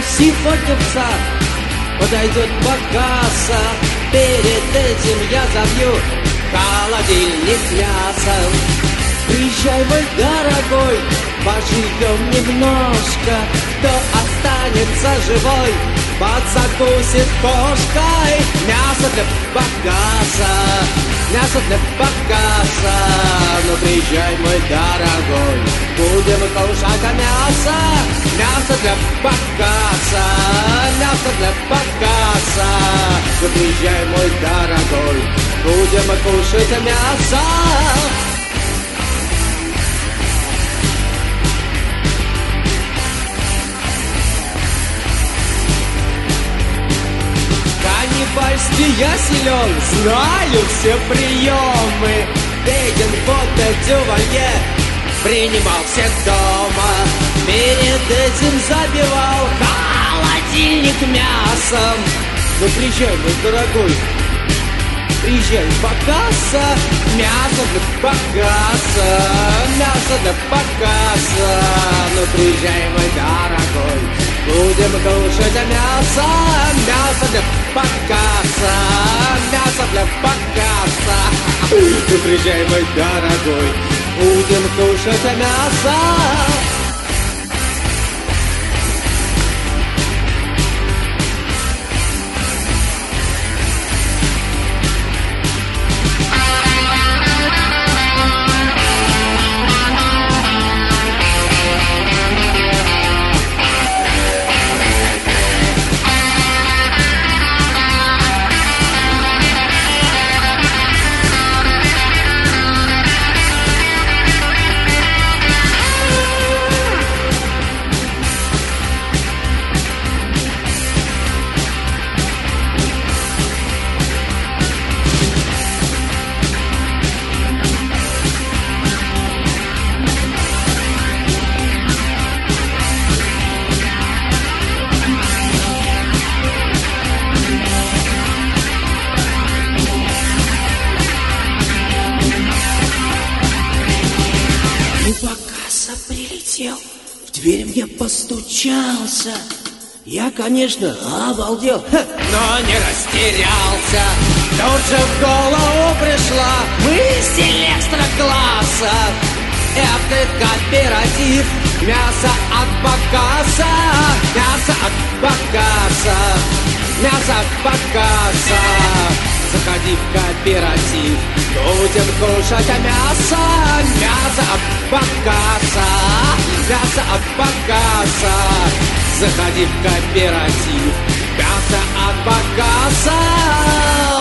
Сегодня в сад подойдет покаса. Перед этим я забью холодильник мясом. Приезжай, мой дорогой, поживем немножко. Кто останется живой, подзакусит кошкой. Мясо для покаса, мясо для покаса. Ну приезжай, мой дорогой, будем кушать мясо. Мясо для покаса, мясо для покаса. Ну приезжай, мой дорогой, будем кушать мясо. Каннибальстве я силен, знаю все приемы. Беден водно дювалье, принимал всех дома. Перед этим забивал холодильник мясом. Ну приезжай, мой дорогой, приезжай, покаса. Мясо для покаса, мясо для покаса. Ну приезжай, мой дорогой, будем кушать мясо. Мясо для покаса, мясо для покаса. Ну приезжай, мой дорогой, будем кушать мясо. Прилетел, в дверь мне постучался. Я, конечно, обалдел, но не растерялся. Тут же в голову пришла мысль экстра-класса. Это кооператив, мясо от показа. Мясо от показа, мясо от показа. Заходи в кооператив, будем кушать мясо. Мясо от показа, мясо от показа. Заходи в кооператив, мясо от показа.